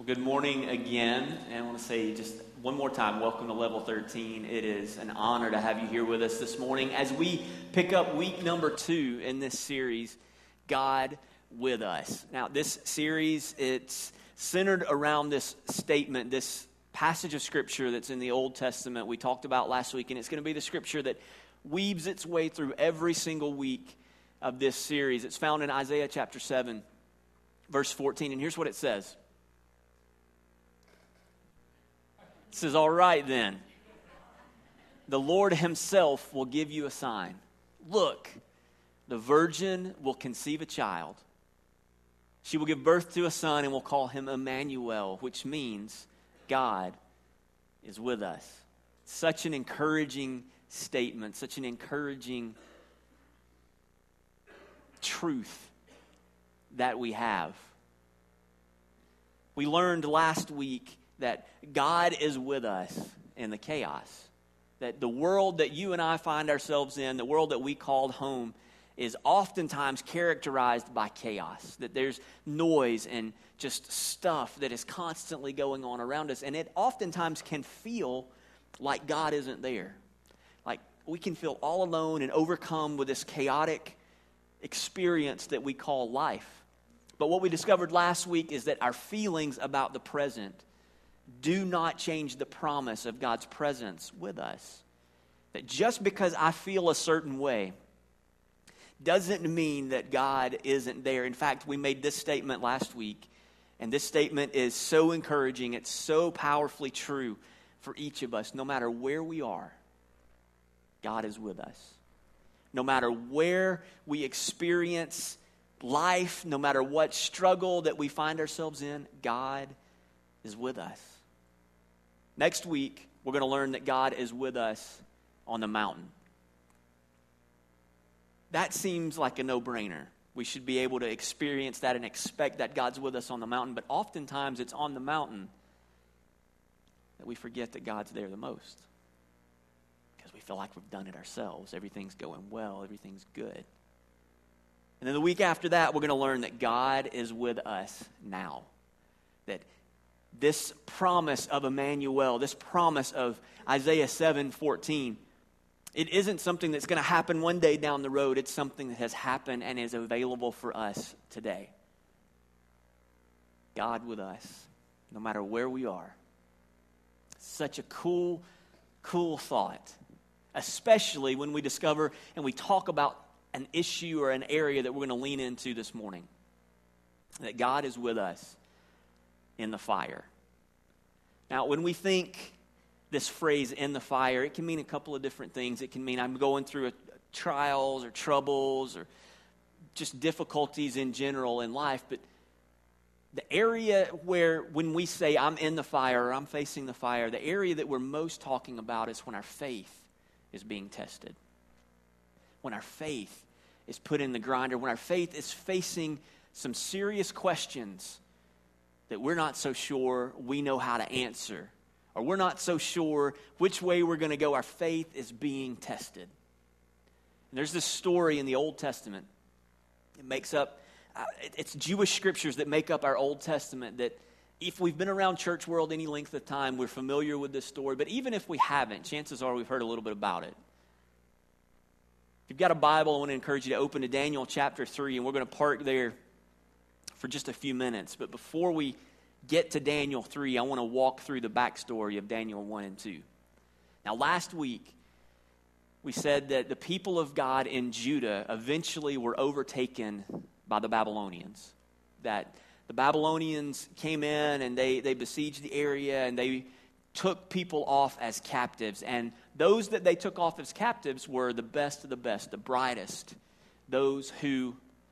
Good morning again, and I want to say just one more time, welcome to Level 13. It is an honor to have you here with us this morning as we pick up week number 2 in this series, God with Us. Now, this series, it's centered around this statement, this passage of Scripture that's in the Old Testament we talked about last week, and it's going to be the Scripture that weaves its way through every single week of this series. It's found in Isaiah chapter 7, verse 14, and here's what it says. It says, all right then, the Lord himself will give you a sign. Look, the virgin will conceive a child. She will give birth to a son and will call him Emmanuel, which means God is with us. Such an encouraging statement, such an encouraging truth that we have. We learned last week that God is with us in the chaos. That the world that you and I find ourselves in, the world that we called home, is oftentimes characterized by chaos. That there's noise and just stuff that is constantly going on around us. And it oftentimes can feel like God isn't there. Like we can feel all alone and overcome with this chaotic experience that we call life. But what we discovered last week is that our feelings about the present do not change the promise of God's presence with us. That just because I feel a certain way doesn't mean that God isn't there. In fact, we made this statement last week, and this statement is so encouraging. It's so powerfully true for each of us. No matter where we are, God is with us. No matter where we experience life, no matter what struggle that we find ourselves in, God is with us. Next week, we're going to learn that God is with us on the mountain. That seems like a no-brainer. We should be able to experience that and expect that God's with us on the mountain, but oftentimes it's on the mountain that we forget that God's there the most because we feel like we've done it ourselves. Everything's going well. Everything's good. And then the week after that, we're going to learn that God is with us now. That this promise of Emmanuel, this promise of Isaiah 7:14, it isn't something that's going to happen one day down the road. It's something that has happened and is available for us today. God with us, no matter where we are. Such a cool thought, especially when we discover and we talk about an issue or an area that we're going to lean into this morning. That God is with us in the fire. Now, when we think this phrase, in the fire, it can mean a couple of different things. It can mean I'm going through trials or troubles or just difficulties in general in life. But the area where when we say I'm in the fire or I'm facing the fire, the area that we're most talking about is when our faith is being tested. When our faith is put in the grinder, when our faith is facing some serious questions that we're not so sure we know how to answer, or we're not so sure which way we're going to go, our faith is being tested. And there's this story in the Old Testament. It makes up, it's Jewish scriptures that make up our Old Testament that if we've been around church world any length of time, we're familiar with this story. But even if we haven't, chances are we've heard a little bit about it. If you've got a Bible, I want to encourage you to open to Daniel chapter 3, and we're going to park there for just a few minutes. But before we get to Daniel 3, I want to walk through the backstory of Daniel 1 and 2. Now, last week, we said that the people of God in Judah eventually were overtaken by the Babylonians. That the Babylonians came in and they besieged the area and they took people off as captives. And those that they took off as captives were the best of the best, the brightest, those who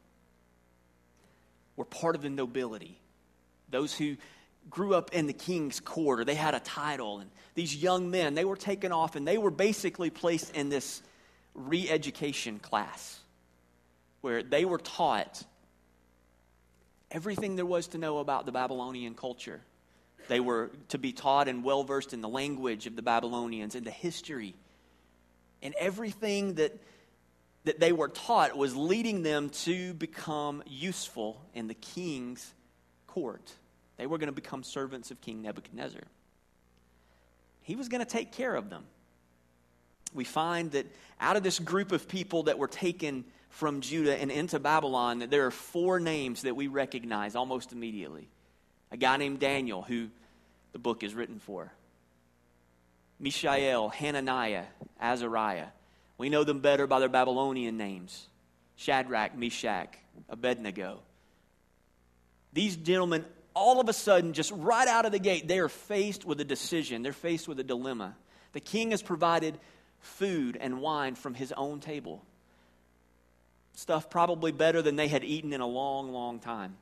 were part of the nobility, those who grew up in the king's court, or they had a title. And these young men, they were taken off and they were basically placed in this re-education class where they were taught everything there was to know about the Babylonian culture. They were to be taught and well-versed in the language of the Babylonians and the history. And everything that they were taught was leading them to become useful in the king's court. They were going to become servants of King Nebuchadnezzar. He was going to take care of them. We find that out of this group of people that were taken from Judah and into Babylon, that there are 4 names that we recognize almost immediately. A guy named Daniel, who the book is written for. Mishael, Hananiah, Azariah. We know them better by their Babylonian names. Shadrach, Meshach, Abednego. These gentlemen, all of a sudden, just right out of the gate, they are faced with a decision. They're faced with a dilemma. The king has provided food and wine from his own table. Stuff probably better than they had eaten in a long, long time.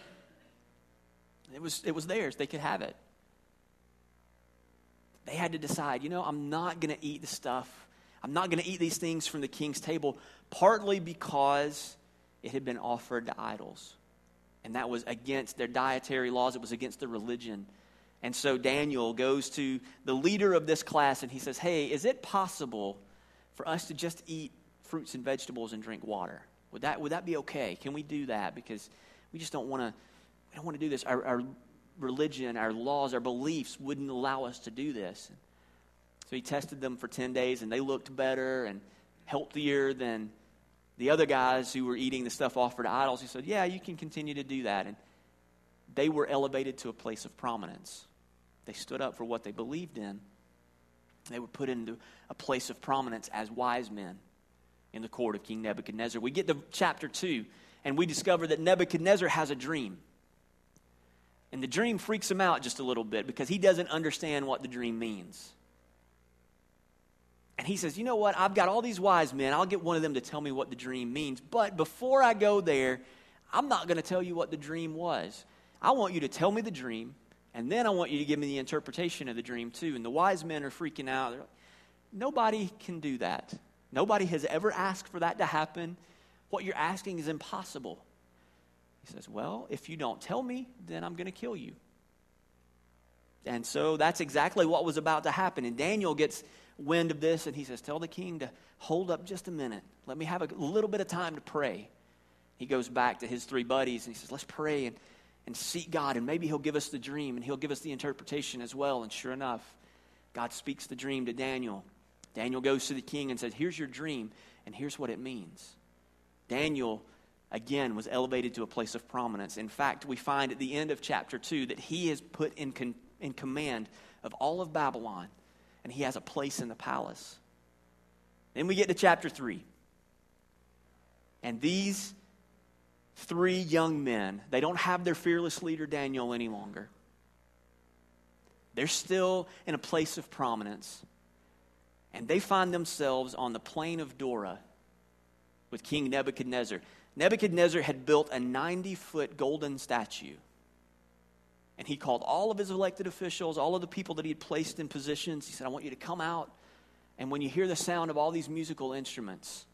It was theirs. They could have it. They had to decide, I'm not going to eat the stuff. I'm not going to eat these things from the king's table, partly because it had been offered to idols. And that was against their dietary laws. It was against their religion. And so Daniel goes to the leader of this class and he says, hey, is it possible for us to just eat fruits and vegetables and drink water? Would that be okay? Can we do that? Because we just don't want to do this. Our religion, our laws, our beliefs wouldn't allow us to do this. So he tested them for 10 days and they looked better and healthier than the other guys who were eating the stuff offered to idols. He said, yeah, you can continue to do that. And they were elevated to a place of prominence. They stood up for what they believed in. They were put into a place of prominence as wise men in the court of King Nebuchadnezzar. We get to chapter 2, and we discover that Nebuchadnezzar has a dream. And the dream freaks him out just a little bit because he doesn't understand what the dream means. And he says, you know what? I've got all these wise men. I'll get one of them to tell me what the dream means. But before I go there, I'm not going to tell you what the dream was. I want you to tell me the dream, and then I want you to give me the interpretation of the dream too. And the wise men are freaking out. They're like, nobody can do that. Nobody has ever asked for that to happen. What you're asking is impossible. He says, well, if you don't tell me, then I'm going to kill you. And so that's exactly what was about to happen. And Daniel gets wind of this, and he says, tell the king to hold up just a minute. Let me have a little bit of time to pray. He goes back to his 3 buddies, and he says, let's pray and seek God, and maybe he'll give us the dream, and he'll give us the interpretation as well. And sure enough, God speaks the dream to Daniel. Daniel goes to the king and says, here's your dream, and here's what it means. Daniel, again, was elevated to a place of prominence. In fact, we find at the end of chapter 2 that he is put in command of all of Babylon, and he has a place in the palace. Then we get to chapter 3. And these 3 young men, they don't have their fearless leader Daniel any longer. They're still in a place of prominence. And they find themselves on the plain of Dora with King Nebuchadnezzar. Nebuchadnezzar had built a 90-foot golden statue. And he called all of his elected officials, all of the people that he had placed in positions. He said, I want you to come out. And when you hear the sound of all these musical instruments,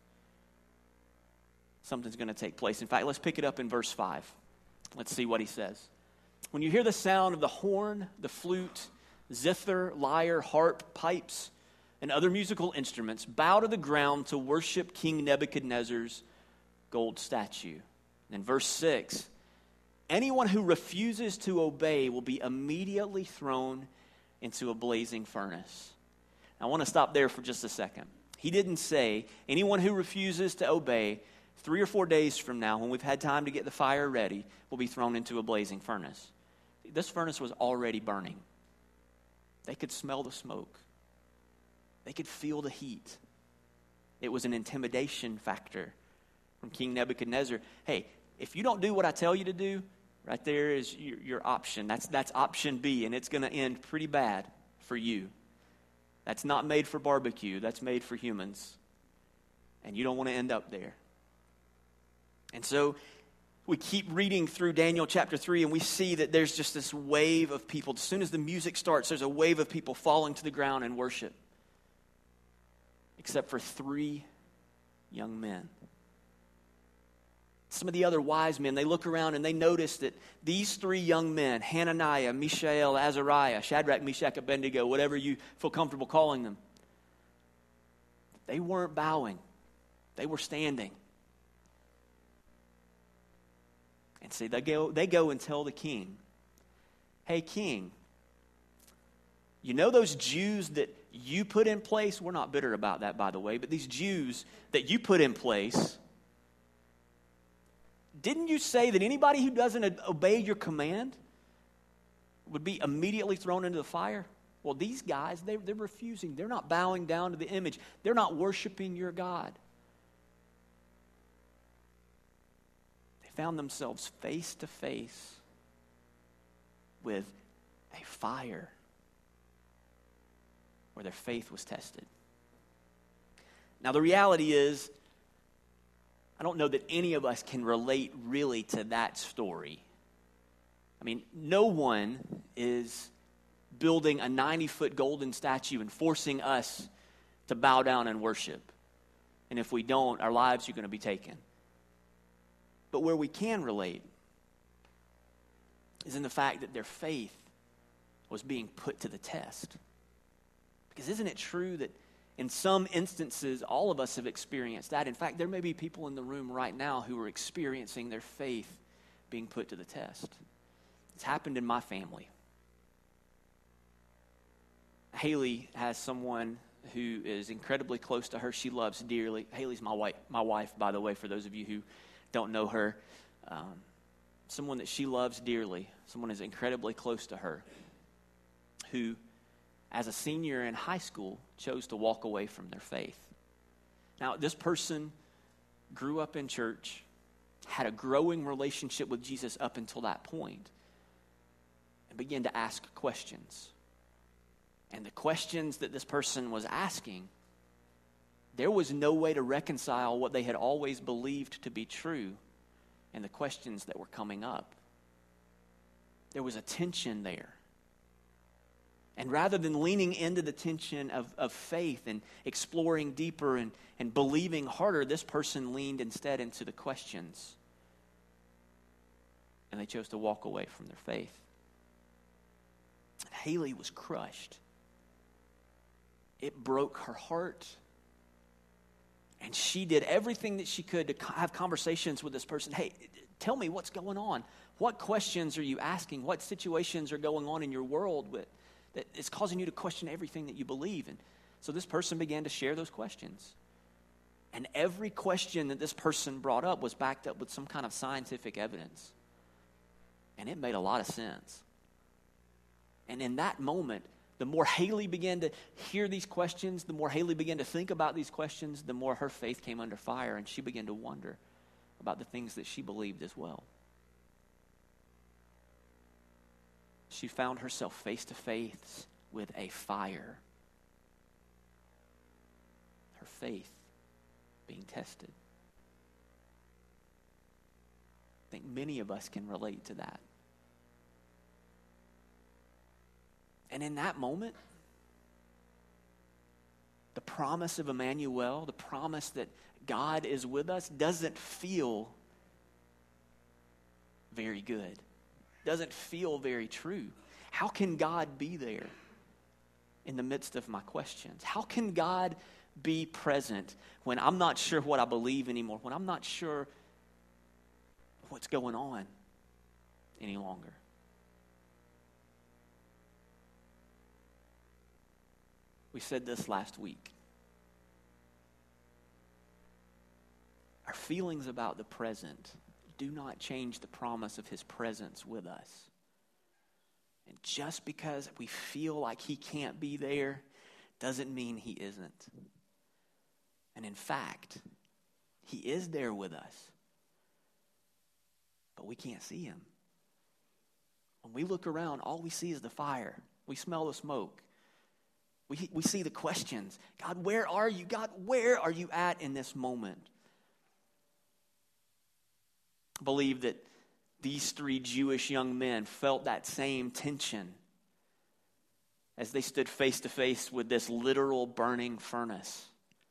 something's going to take place. In fact, let's pick it up in verse 5. Let's see what he says. When you hear the sound of the horn, the flute, zither, lyre, harp, pipes, and other musical instruments, bow to the ground to worship King Nebuchadnezzar's gold statue. And in verse 6, anyone who refuses to obey will be immediately thrown into a blazing furnace. Now, I want to stop there for just a second. He didn't say anyone who refuses to obey 3 or 4 days from now, when we've had time to get the fire ready, will be thrown into a blazing furnace. This furnace was already burning. They could smell the smoke. They could feel the heat. It was an intimidation factor from King Nebuchadnezzar. Hey, if you don't do what I tell you to do, right there is your option. That's option B, and it's going to end pretty bad for you. That's not made for barbecue. That's made for humans. And you don't want to end up there. And so we keep reading through Daniel chapter 3, and we see that there's just this wave of people. As soon as the music starts, there's a wave of people falling to the ground in worship. Except for 3 young men. Some of the other wise men, they look around and they notice that these 3 young men, Hananiah, Mishael, Azariah, Shadrach, Meshach, Abednego, whatever you feel comfortable calling them, they weren't bowing. They were standing. And see, they go and tell the king hey, king, you know those Jews that you put in place? We're not bitter about that, by the way, but these Jews that you put in place, didn't you say that anybody who doesn't obey your command would be immediately thrown into the fire? Well, these guys, they're refusing. They're not bowing down to the image. They're not worshiping your God. They found themselves face to face with a fire where their faith was tested. Now, the reality is, I don't know that any of us can relate really to that story. I mean, no one is building a 90-foot golden statue and forcing us to bow down and worship. And if we don't, our lives are going to be taken. But where we can relate is in the fact that their faith was being put to the test. Because isn't it true that in some instances, all of us have experienced that? In fact, there may be people in the room right now who are experiencing their faith being put to the test. It's happened in my family. Haley has someone who is incredibly close to her. She loves dearly. Haley's my wife, by the way, for those of you who don't know her. Someone that she loves dearly, someone who's incredibly close to her, who, as a senior in high school, chose to walk away from their faith. Now, this person grew up in church, had a growing relationship with Jesus up until that point, and began to ask questions. And the questions that this person was asking, there was no way to reconcile what they had always believed to be true and the questions that were coming up. There was a tension there. And rather than leaning into the tension of faith and exploring deeper and believing harder, this person leaned instead into the questions. And they chose to walk away from their faith. And Haley was crushed. It broke her heart. And she did everything that she could to have conversations with this person. Hey, tell me what's going on. What questions are you asking? What situations are going on in your world that is causing you to question everything that you believe? And so this person began to share those questions. And every question that this person brought up was backed up with some kind of scientific evidence. And it made a lot of sense. And in that moment, the more Haley began to hear these questions, the more Haley began to think about these questions, the more her faith came under fire, and she began to wonder about the things that she believed as well. She found herself face to face with a fire. Her faith being tested. I think many of us can relate to that. And in that moment, the promise of Emmanuel, the promise that God is with us, doesn't feel very good. Doesn't feel very true. How can God be there in the midst of my questions? How can God be present when I'm not sure what I believe anymore, when I'm not sure what's going on any longer? We said this last week. Our feelings about the present do not change the promise of his presence with us. And just because we feel like he can't be there doesn't mean he isn't. And in fact, he is there with us. But we can't see him. When we look around, all we see is the fire. We smell the smoke. We see the questions. God, where are you? God, where are you at in this moment? I believe that these three Jewish young men felt that same tension as they stood face to face with this literal burning furnace.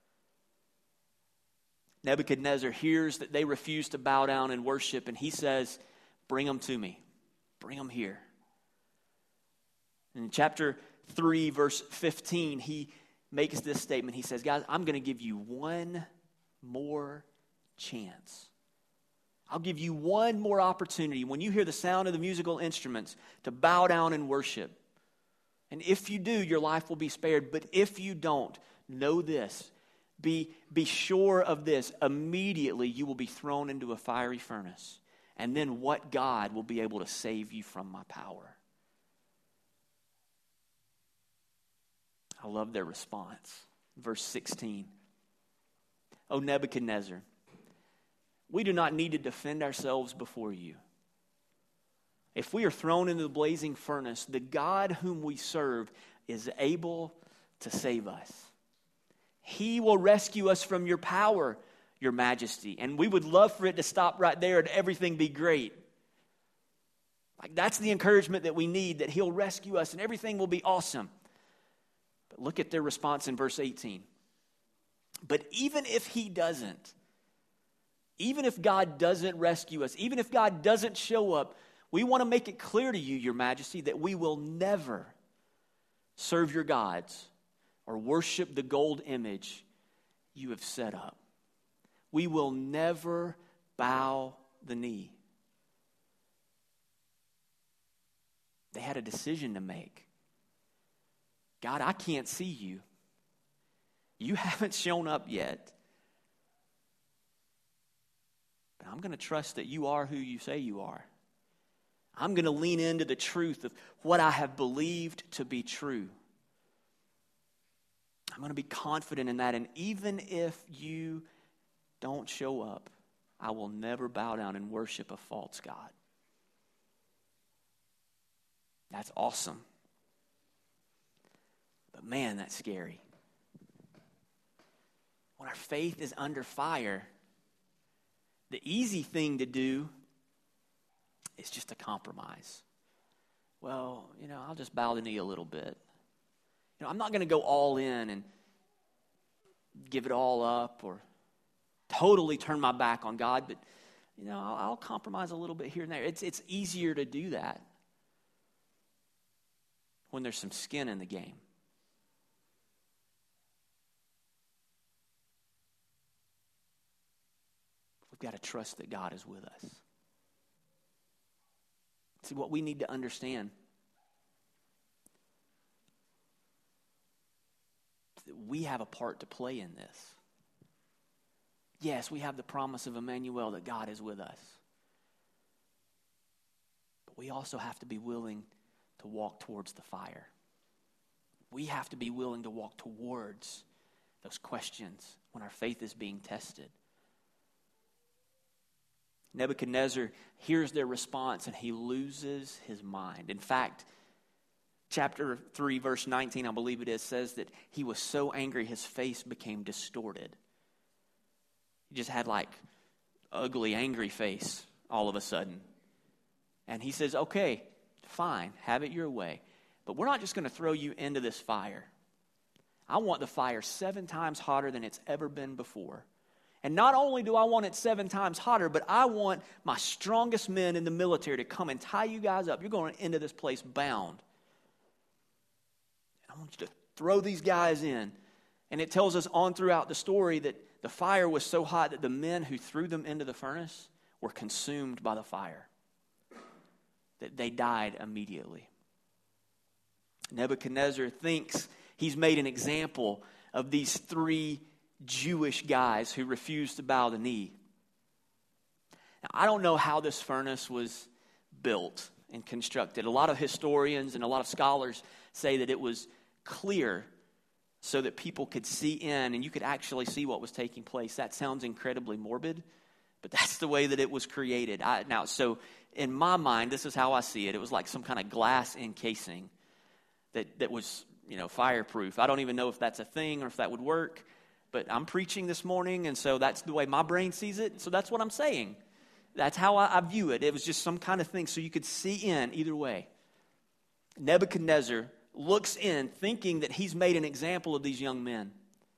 Nebuchadnezzar hears that they refuse to bow down and worship, and he says, bring them to me. Bring them here. In chapter 3, verse 15, he makes this statement. He says, guys, I'm going to give you one more chance. I'll give you one more opportunity when you hear the sound of the musical instruments to bow down and worship. And if you do, your life will be spared. But if you don't, know this. Be sure of this. Immediately you will be thrown into a fiery furnace. And then what God will be able to save you from my power? I love their response. Verse 16. O Nebuchadnezzar, we do not need to defend ourselves before you. If we are thrown into the blazing furnace, the God whom we serve is able to save us. He will rescue us from your power, your majesty. And we would love for it to stop right there and everything be great. Like, that's the encouragement that we need, that he'll rescue us and everything will be awesome. But look at their response in verse 18. But even if he doesn't, even if God doesn't rescue us, even if God doesn't show up, we want to make it clear to you, your majesty, that we will never serve your gods or worship the gold image you have set up. We will never bow the knee. They had a decision to make. God, I can't see you. You haven't shown up yet. But I'm going to trust that you are who you say you are. I'm going to lean into the truth of what I have believed to be true. I'm going to be confident in that. And even if you don't show up, I will never bow down and worship a false god. That's awesome. But man, that's scary. When our faith is under fire, the easy thing to do is just to compromise. Well, I'll just bow the knee a little bit. I'm not going to go all in and give it all up or totally turn my back on God, but I'll compromise a little bit here and there. It's easier to do that when there's some skin in the game. We've got to trust that God is with us. See, what we need to understand is that we have a part to play in this. Yes, we have the promise of Emmanuel, that God is with us. But we also have to be willing to walk towards the fire. We have to be willing to walk towards those questions when our faith is being tested. Nebuchadnezzar hears their response and he loses his mind. In fact, chapter 3, verse 19, I believe it is, says that he was so angry his face became distorted. He just had like ugly, angry face all of a sudden. And he says, okay, fine, have it your way. But we're not just going to throw you into this fire. I want the fire 7 times hotter than it's ever been before. And not only do I want it 7 times hotter, but I want my strongest men in the military to come and tie you guys up. You're going into this place bound. And I want you to throw these guys in. And it tells us on throughout the story that the fire was so hot that the men who threw them into the furnace were consumed by the fire. That they died immediately. Nebuchadnezzar thinks he's made an example of these 3 Jewish guys who refused to bow the knee. Now, I don't know how this furnace was built and constructed. A lot of historians and a lot of scholars say that it was clear so that people could see in and you could actually see what was taking place. That sounds incredibly morbid, but that's the way that it was created. So in my mind, this is how I see it. It was like some kind of glass encasing that was, fireproof. I don't even know if that's a thing or if that would work. But I'm preaching this morning, and so that's the way my brain sees it. So that's what I'm saying. That's how I view it. It was just some kind of thing so you could see in either way. Nebuchadnezzar looks in thinking that he's made an example of these young men.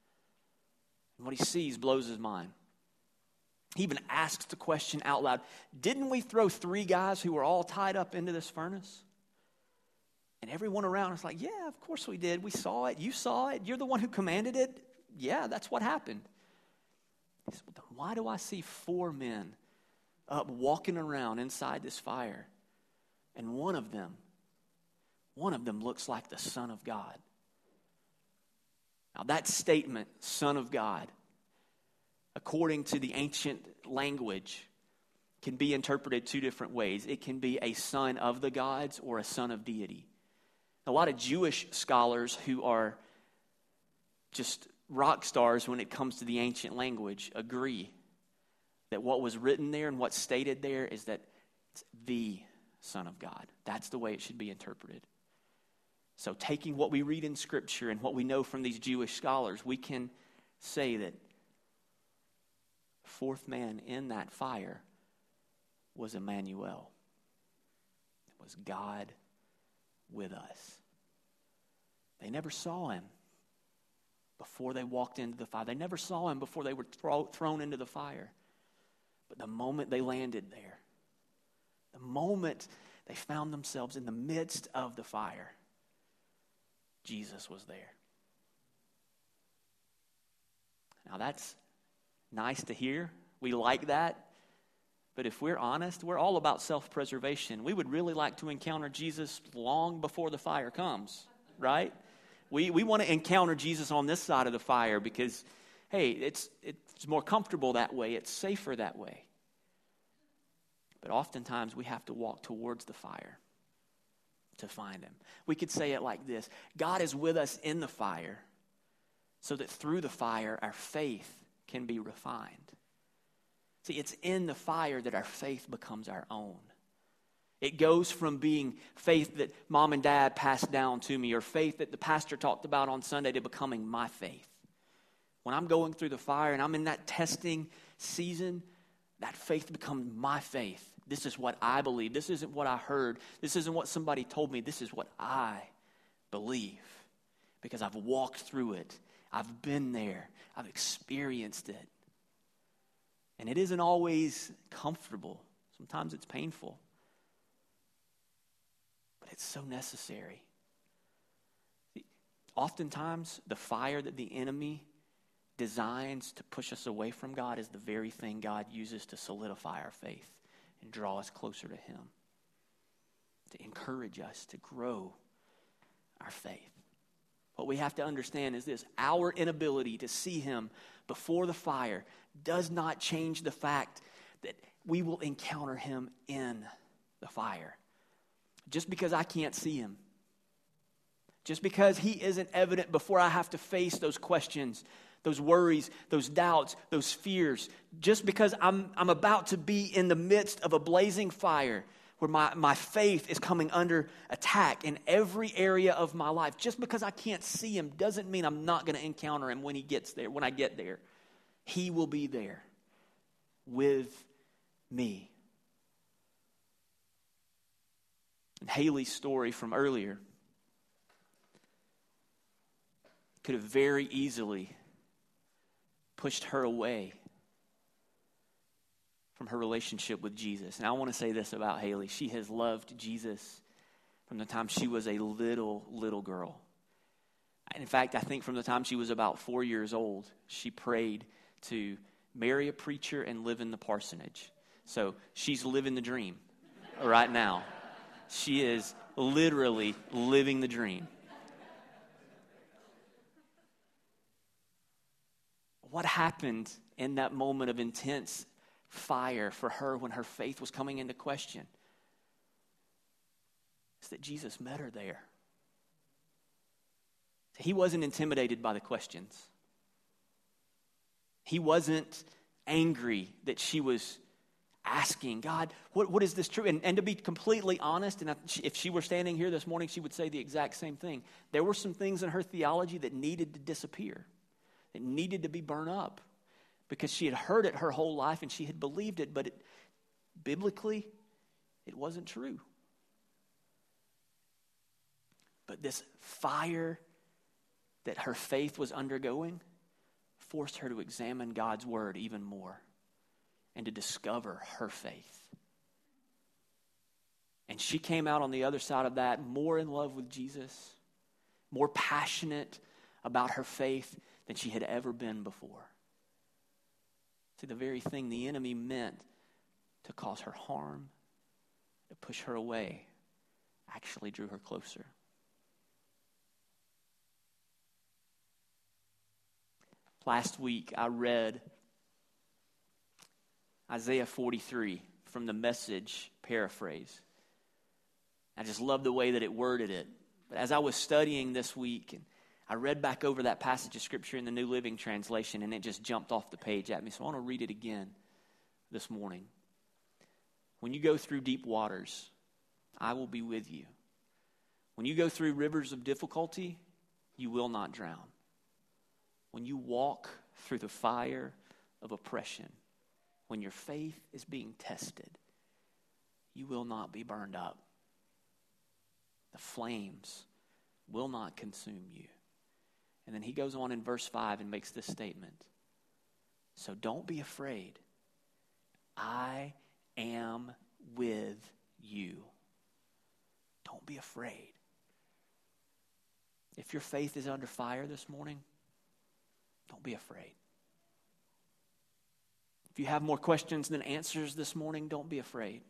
And what he sees blows his mind. He even asks the question out loud, didn't we throw 3 guys who were all tied up into this furnace? And everyone around is like, yeah, of course we did. We saw it. You saw it. You're the one who commanded it. Yeah, that's what happened. He said, well, then why do I see 4 men up walking around inside this fire. And one of them looks like the Son of God. Now that statement, Son of God, according to the ancient language, can be interpreted two different ways. It can be a son of the gods or a son of deity. A lot of Jewish scholars who are just rock stars when it comes to the ancient language agree that what was written there and what's stated there is that it's the Son of God. That's the way it should be interpreted. So taking what we read in Scripture and what we know from these Jewish scholars, we can say that the fourth man in that fire was Emmanuel. It was God with us. They never saw him before they walked into the fire. They never saw him before they were thrown into the fire. But the moment they landed there, the moment they found themselves in the midst of the fire, Jesus was there. Now that's nice to hear. We like that. But if we're honest, we're all about self-preservation. We would really like to encounter Jesus long before the fire comes, right? We want to encounter Jesus on this side of the fire because, hey, it's more comfortable that way. It's safer that way. But oftentimes we have to walk towards the fire to find him. We could say it like this: God is with us in the fire so that through the fire our faith can be refined. See, it's in the fire that our faith becomes our own. It goes from being faith that mom and dad passed down to me or faith that the pastor talked about on Sunday to becoming my faith. When I'm going through the fire and I'm in that testing season, that faith becomes my faith. This is what I believe. This isn't what I heard. This isn't what somebody told me. This is what I believe because I've walked through it. I've been there. I've experienced it. And it isn't always comfortable. Sometimes it's painful. But it's so necessary. Oftentimes, the fire that the enemy designs to push us away from God is the very thing God uses to solidify our faith and draw us closer to him, to encourage us to grow our faith. What we have to understand is this: our inability to see him before the fire does not change the fact that we will encounter him in the fire. Just because I can't see him, just because he isn't evident before I have to face those questions, those worries, those doubts, those fears, just because I'm about to be in the midst of a blazing fire where my faith is coming under attack in every area of my life, just because I can't see him doesn't mean I'm not going to encounter him when he gets there, when I get there. He will be there with me. And Haley's story from earlier could have very easily pushed her away from her relationship with Jesus. And I want to say this about Haley. She has loved Jesus from the time she was a little girl. In fact, I think from the time she was about 4 years old, she prayed to marry a preacher and live in the parsonage. So she's living the dream right now. She is literally living the dream. What happened in that moment of intense fire for her when her faith was coming into question is that Jesus met her there. He wasn't intimidated by the questions. He wasn't angry that she was asking, God, what is this true? And to be completely honest, and if she were standing here this morning, she would say the exact same thing. There were some things in her theology that needed to disappear. It needed to be burned up because she had heard it her whole life and she had believed it, but biblically, it wasn't true. But this fire that her faith was undergoing forced her to examine God's word even more and to discover her faith. And she came out on the other side of that more in love with Jesus, more passionate about her faith than she had ever been before. See, the very thing the enemy meant to cause her harm, to push her away, actually drew her closer. Last week, I read Isaiah 43 from the Message paraphrase. I just love the way that it worded it. But as I was studying this week, and I read back over that passage of Scripture in the New Living Translation, and it just jumped off the page at me. So I want to read it again this morning. When you go through deep waters, I will be with you. When you go through rivers of difficulty, you will not drown. When you walk through the fire of oppression, when your faith is being tested, you will not be burned up. The flames will not consume you. And then he goes on in verse 5 and makes this statement. So don't be afraid. I am with you. Don't be afraid. If your faith is under fire this morning, don't be afraid. If you have more questions than answers this morning, don't be afraid.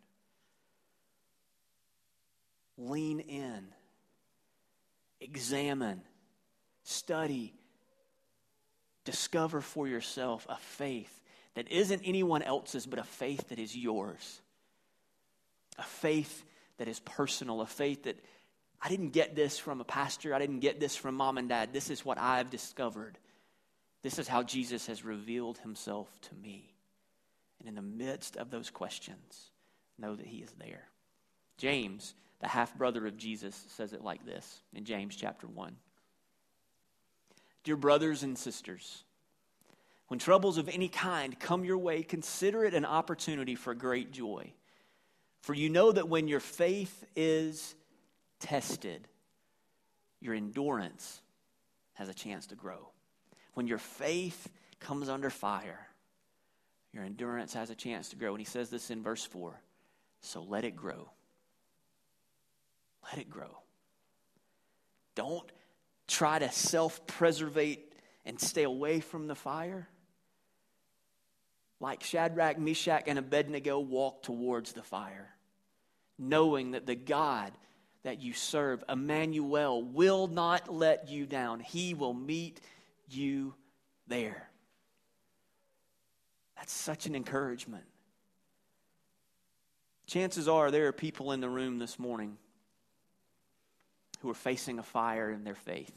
Lean in. Examine. Study. Discover for yourself a faith that isn't anyone else's, but a faith that is yours. A faith that is personal. A faith that I didn't get this from a pastor. I didn't get this from mom and dad. This is what I've discovered. This is how Jesus has revealed himself to me. And in the midst of those questions, know that he is there. James, the half-brother of Jesus, says it like this in James chapter 1. Dear brothers and sisters, when troubles of any kind come your way, consider it an opportunity for great joy. For you know that when your faith is tested, your endurance has a chance to grow. When your faith comes under fire, your endurance has a chance to grow. And he says this in verse 4. So let it grow. Let it grow. Don't try to self-preservate and stay away from the fire. Like Shadrach, Meshach, and Abednego walk towards the fire, knowing that the God that you serve, Emmanuel, will not let you down. He will meet you there. That's such an encouragement. Chances are there are people in the room this morning who are facing a fire in their faith.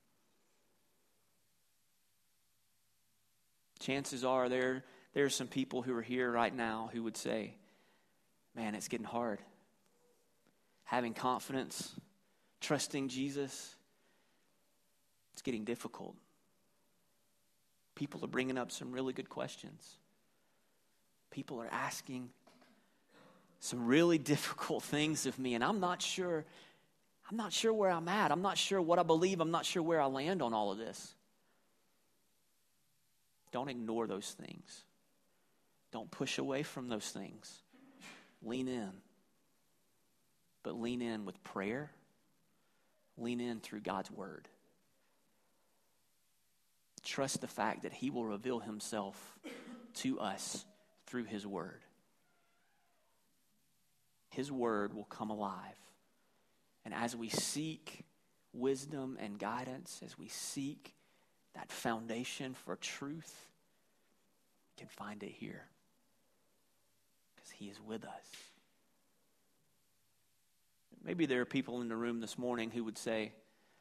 Chances are there are some people who are here right now who would say, man, it's getting hard. Having confidence, trusting Jesus, it's getting difficult. People are bringing up some really good questions. People are asking some really difficult things of me, and I'm not sure where I'm at. I'm not sure what I believe. I'm not sure where I land on all of this. Don't ignore those things. Don't push away from those things. Lean in. But lean in with prayer. Lean in through God's word. Trust the fact that he will reveal himself to us through his word. His word will come alive. And as we seek wisdom and guidance, as we seek that foundation for truth, we can find it here. Because he is with us. Maybe there are people in the room this morning who would say,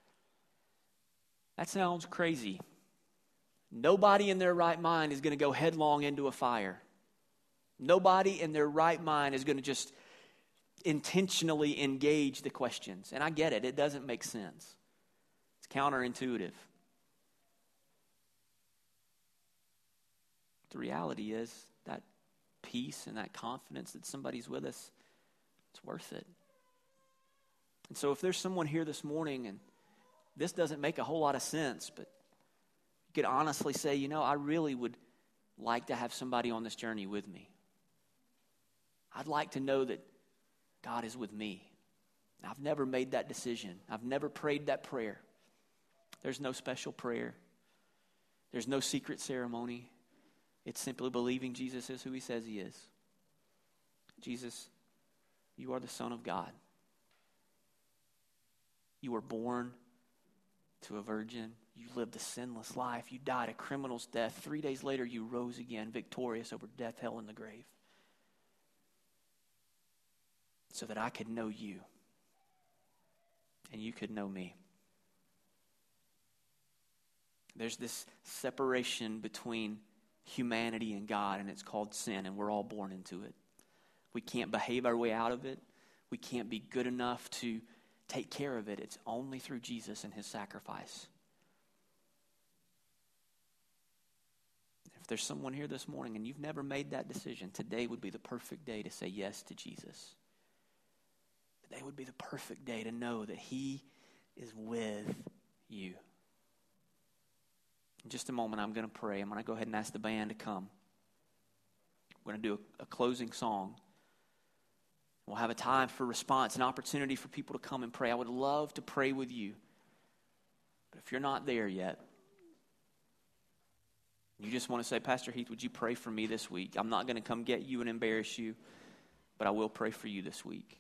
that sounds crazy. Nobody in their right mind is going to go headlong into a fire. Nobody in their right mind is going to just intentionally engage the questions. And I get it. It doesn't make sense. It's counterintuitive. The reality is that peace and that confidence that somebody's with us, it's worth it. And so if there's someone here this morning and this doesn't make a whole lot of sense, but you could honestly say, I really would like to have somebody on this journey with me. I'd like to know that God is with me. I've never made that decision. I've never prayed that prayer. There's no special prayer. There's no secret ceremony. It's simply believing Jesus is who he says he is. Jesus, you are the Son of God. You were born to a virgin. You lived a sinless life. You died a criminal's death. 3 days later, you rose again, victorious over death, hell, and the grave, so that I could know you and you could know me. There's this separation between humanity and God, and it's called sin, and we're all born into it. We can't behave our way out of it. We can't be good enough to take care of it. It's only through Jesus and his sacrifice. If there's someone here this morning and you've never made that decision, today would be the perfect day to say yes to Jesus. Today would be the perfect day to know that he is with you. In just a moment, I'm going to pray. I'm going to go ahead and ask the band to come. We're going to do a closing song. We'll have a time for response, an opportunity for people to come and pray. I would love to pray with you. But if you're not there yet, you just want to say, Pastor Heath, would you pray for me this week? I'm not going to come get you and embarrass you, but I will pray for you this week.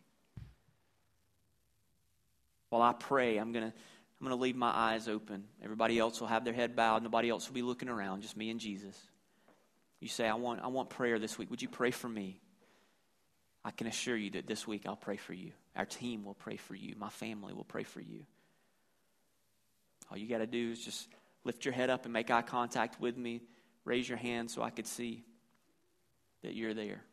While I pray, I'm going to leave my eyes open. Everybody else will have their head bowed. Nobody else will be looking around, just me and Jesus. You say, I want prayer this week. Would you pray for me? I can assure you that this week I'll pray for you. Our team will pray for you. My family will pray for you. All you got to do is just lift your head up and make eye contact with me. Raise your hand so I could see that you're there.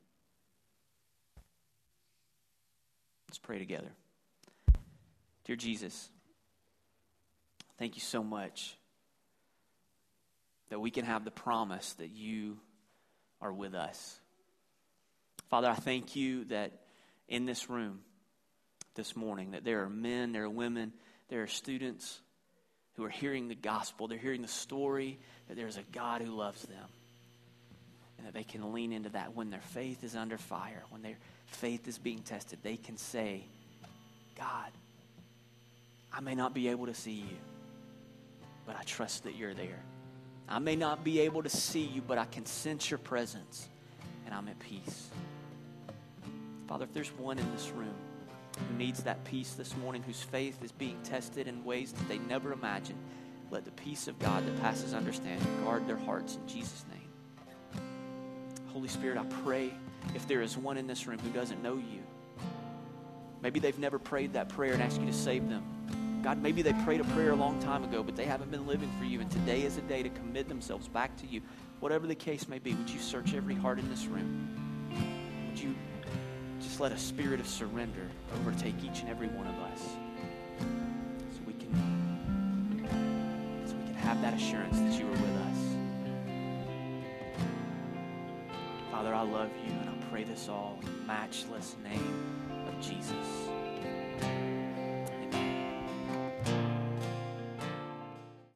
Let's pray together. Dear Jesus, thank you so much that we can have the promise that you are with us. Father, I thank you that in this room this morning, that there are men, there are women, there are students who are hearing the gospel. They're hearing the story that there's a God who loves them, and that they can lean into that when their faith is under fire, when their faith is being tested. They can say, God, I may not be able to see you, but I trust that you're there. I may not be able to see you, but I can sense your presence, and I'm at peace. Father, if there's one in this room who needs that peace this morning, whose faith is being tested in ways that they never imagined, let the peace of God that passes understanding guard their hearts in Jesus' name. Holy Spirit, I pray if there is one in this room who doesn't know you, maybe they've never prayed that prayer and asked you to save them. God, maybe they prayed a prayer a long time ago, but they haven't been living for you, and today is a day to commit themselves back to you. Whatever the case may be, would you search every heart in this room? Would you just let a spirit of surrender overtake each and every one of us, so we can have that assurance that you are with us. Father, I love you, and I pray this all in the matchless name of Jesus.